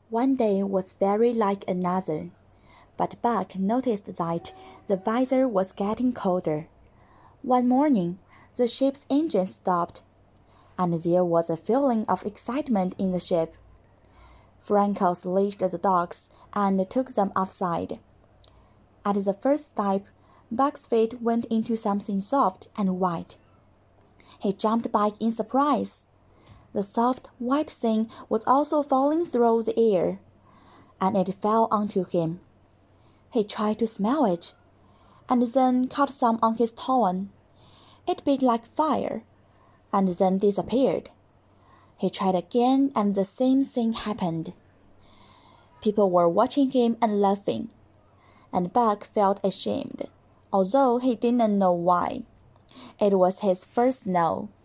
One day was very like another, but Buck noticed that the weather was getting colder. One morning, the ship's engine stopped, and there was a feeling of excitement in the ship. Freckles leashed the dogs and took them outside. At the first step, Buck's feet went into something soft and white. He jumped back in surprise. The soft, white thing was also falling through the air, and it fell onto him. He tried to smell it, and then caught some on his tongue. It bit like fire, and then disappeared. He tried again, and the same thing happened. People were watching him and laughing, and Buck felt ashamed, although he didn't know why. It was his first snow,